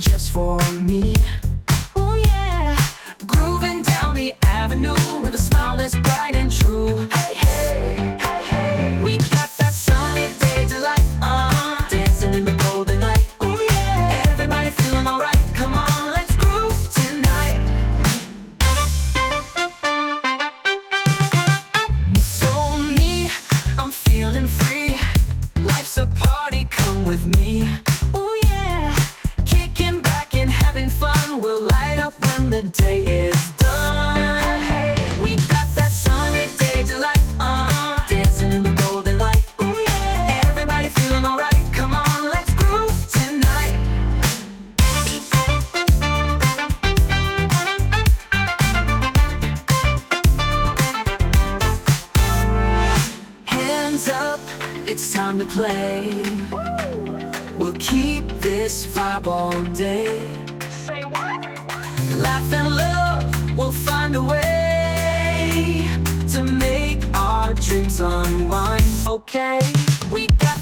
just for me. Oh yeah, grooving down the avenue with a smile that's bright and true. Hey, hey, hey, hey. We got that sunny day delight, dancing in the golden light. Oh yeah, everybody feeling alright. Come on, let's groove tonight. So me, I'm feeling free. Life's a party, come with me. Oh yeah, kicking back and having fun. We'll light up when the day is done. We got that sunny day delight, dancing in the golden light. Oh yeah, everybody feeling alright. Come on, let's groove tonight. Hands up, it's time to play. We'll keep this vibe all day. Laugh and love, we'll find a way to make our dreams unwind. Okay, we got